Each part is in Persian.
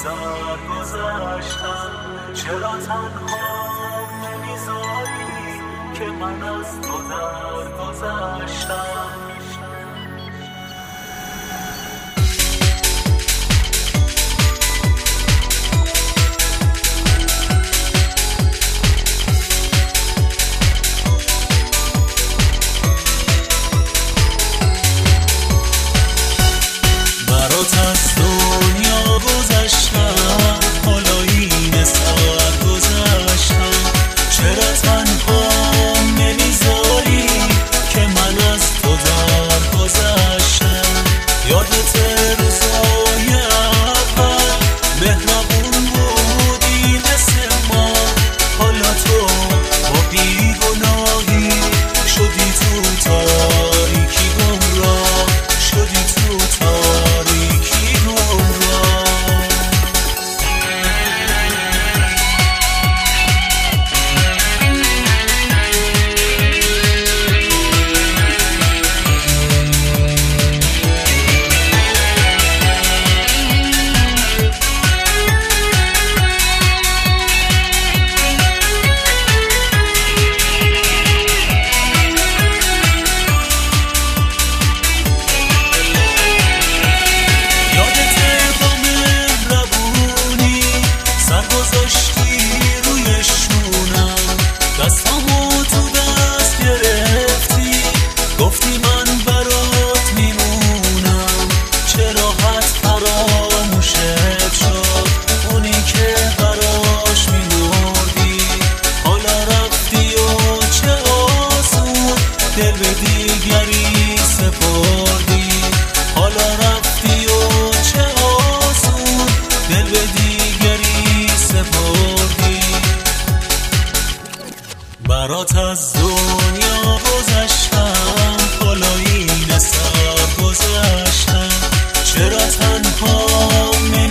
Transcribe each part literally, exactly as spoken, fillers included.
در گذشتم، چرا تنها نمیذاری که من از تو در گذشتم. برات از دنیا گذشتم، حالا این سر گذشتم، چرا تنها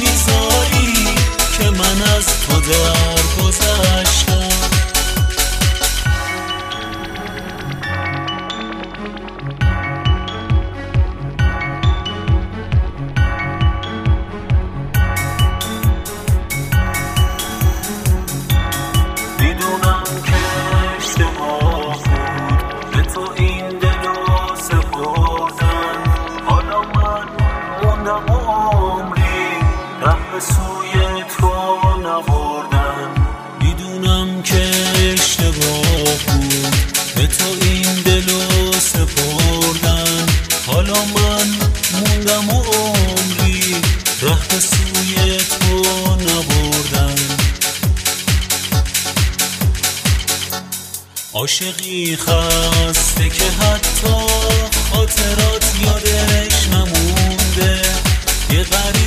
نمیذاری که من از تو در گذشتم. به سوی تو نبردم، میدونم که اشتباه بود به تو این دلو سپردم، حالا من موندم و عمری ره به سوی تو نبردم. عاشقی خسته که حتی خاطرات یادش نمونده، یه غریب